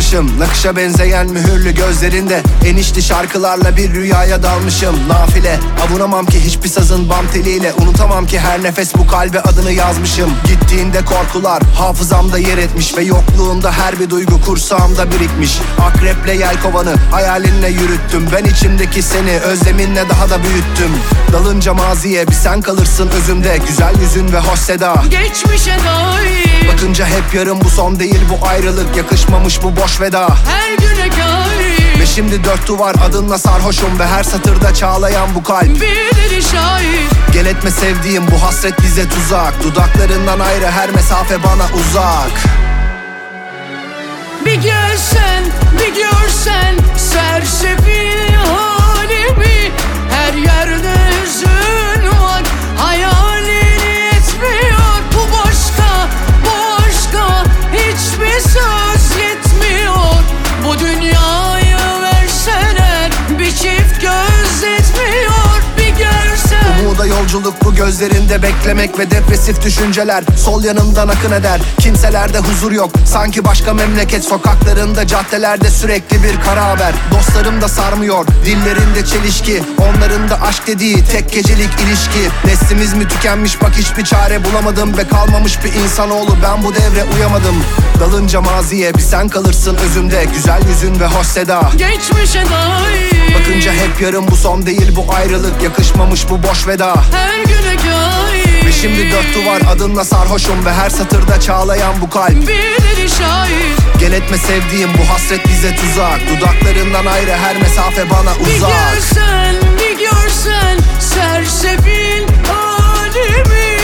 kalmışım. Nakışa benzeyen mühürlü gözlerinde enişli şarkılarla bir rüyaya dalmışım. Nafile avunamam ki hiçbir sazın bam teliyle. Unutamam ki her nefes bu kalbe adını yazmışım. Gittiğinde korkular hafızamda yer etmiş ve yokluğunda her bir duygu kursağımda birikmiş. Akreple yelkovanı hayalinle yürüttüm. Ben içimdeki seni özleminle daha da büyüttüm. Dalınca maziye bir sen kalırsın özümde. Güzel yüzün ve hoş seda geçmişe dair. Bakınca hep yarım, bu son değil bu ayrılık. Yakışmamış bu boş veda, Her güne gayri. ve şimdi dört duvar adınla sarhoşum. Ve her satırda çağlayan bu kalp Birileri şahit. gel etme sevdiğim, bu hasret bize tuzak. Dudaklarından ayrı her mesafe bana uzak. Bir gelsen, bir görsen sersefil halimi. Her yerde hüzün var, hayalini etmiyor. Bu başka, bu aşka hiçbir söz yetmiyor. Bu dünyayı verseler bir çift göz etmiyor. Bir görsen. Umuda yolculuk bu gözlerinde beklemek ve depresif düşünceler sol yanımdan akın eder. Kimselerde huzur yok, sanki başka memleket sokaklarında, caddelerde sürekli bir kara haber. Dostlarım da sarmıyor, dillerinde çelişki, onların da aşk dediği tek gecelik ilişki. Neslimiz mi tükenmiş, bak hiçbir çare bulamadım ve kalmamış bir insanoğlu, ben bu devre uyamadım. Dalınca maziye bir sen kalırsın özümde. Güzel yüzün ve hoş seda Geçmişe dair. bakınca hep yarım, bu son değil bu ayrılık. Yakışmamış bu boş veda, Her güne gayri. ve şimdi dört duvar adınla sarhoşum. Ve her satırda çağlayan bu kalp Birileri şahit. gel etme sevdiğim, bu hasret bize tuzak. Dudaklarından ayrı her mesafe bana Bir uzak. görsen, bir görsen sersefil halimi.